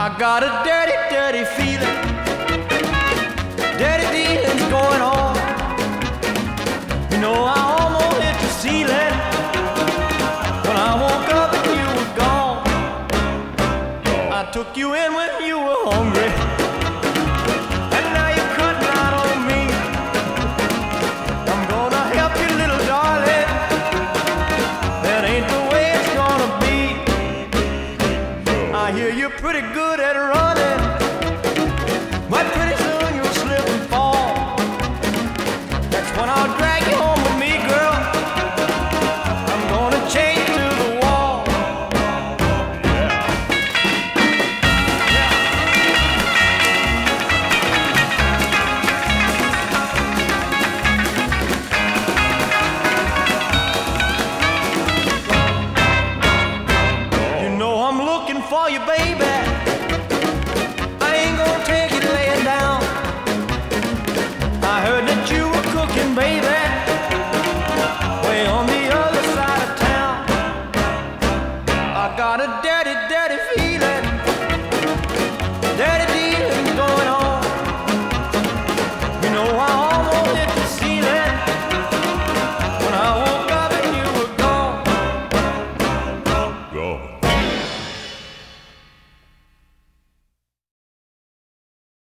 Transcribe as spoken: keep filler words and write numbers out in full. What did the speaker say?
I got a dirty, dirty feeling. Dirty dealing's going on. You know I almost hit the ceiling when I woke up and you were gone. I took you in when you were hungry, and now you're cutting out on me. I'm gonna help you, little darling. That ain't the way it's gonna be. I hear you're pretty good at running, but pretty soon you'll slip and fall. That's when I'll drag you home with me, girl. I'm gonna chain you to the wall. You know I'm looking for you, baby.